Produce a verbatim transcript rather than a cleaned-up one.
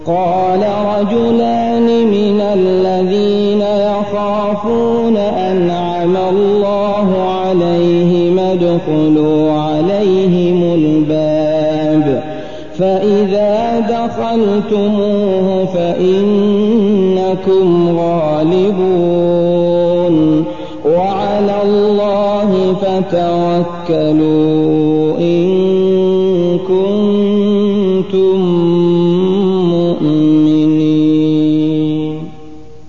قال رجلان من الذين يخافون أنعم الله عليهم ادخلوا عليهم الباب فإذا دخلتموه فإنكم غالبون وعلى الله فتوكلوا إن